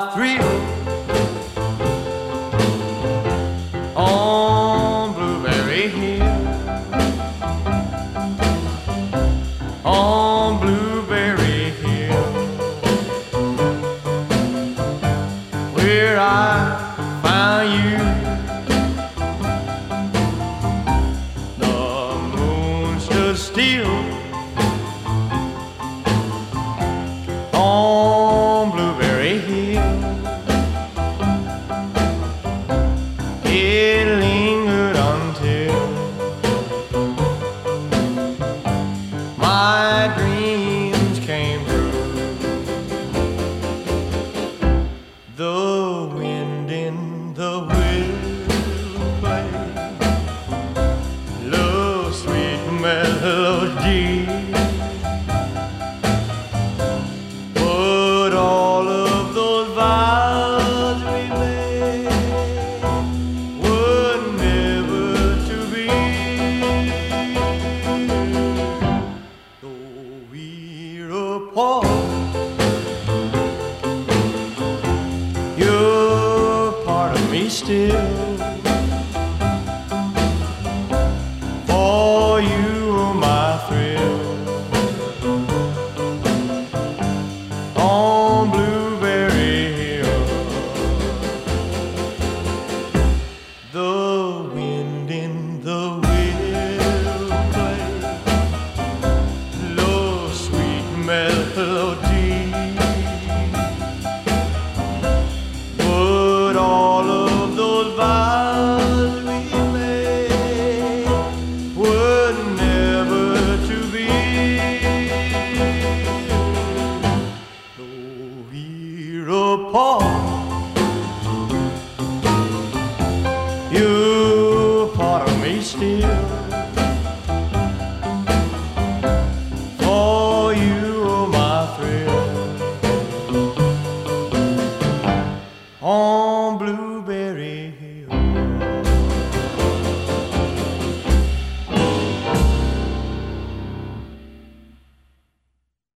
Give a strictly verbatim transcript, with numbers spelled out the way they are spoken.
thrill on Blueberry Hill, on Blueberry Hill, where I found you. The moon stood still on Blueberry Hill. It lingered until my dreams came true. The wind in the willow play love's sweet melody. But all of those vows we made were never to be. Though we're apart, you're part of me still. For you are my thrill on Blueberry Hill. The wind in the willow play love's sweet melody. But all of those vows we made were never to be. Though we're apart, you're part of me still. For you are my thrill on Blue